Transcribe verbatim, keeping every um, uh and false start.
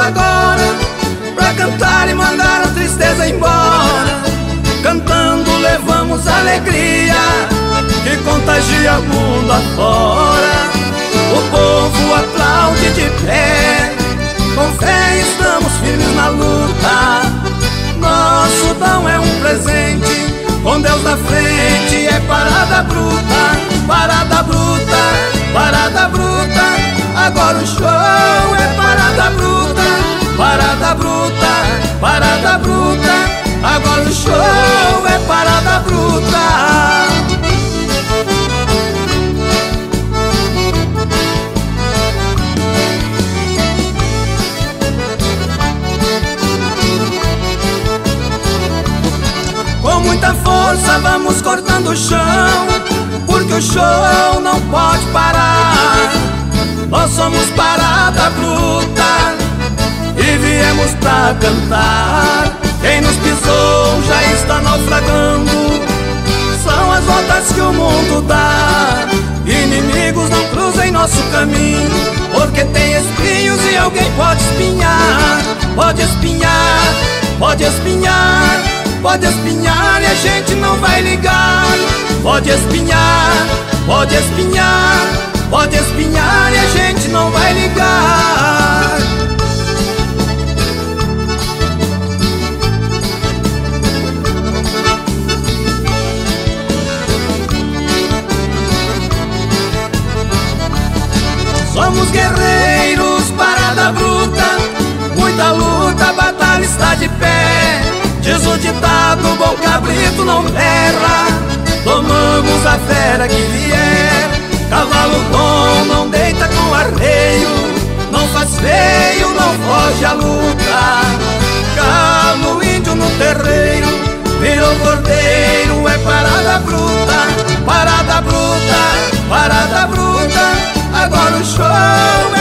agora pra cantar e mandar a tristeza embora. Cantando levamos alegria que contagia o mundo afora. O povo aplaude de pé, com fé estamos firmes na luta. Nosso dom é um presente, com Deus na frente é parada bruta. Parada bruta, parada bruta, agora o show é parada bruta. Parada bruta, parada bruta, agora o show é parada bruta. Com muita força vamos cortando o chão, porque o show não pode parar. Nós somos parada bruta e viemos pra cantar. Quem nos pisou já está naufragando, são as voltas que o mundo dá. Inimigos não cruzem nosso caminho, porque tem espinhos e alguém pode espinhar. Pode espinhar, pode espinhar, pode espinhar e a gente não vai ligar. Pode espinhar, pode espinhar, pode espinhar e a gente não vai ligar. Somos guerreiros, parada bruta, muita luta, a batalha está de pé. Diz o ditado, bom cabrito não berra, tomamos a fera que vier. Cavalo bom não deita com arreio, não faz feio, não foge à luta. Galo índio no terreiro, virou cordeiro, é parada bruta. Parada bruta, parada bruta, agora o show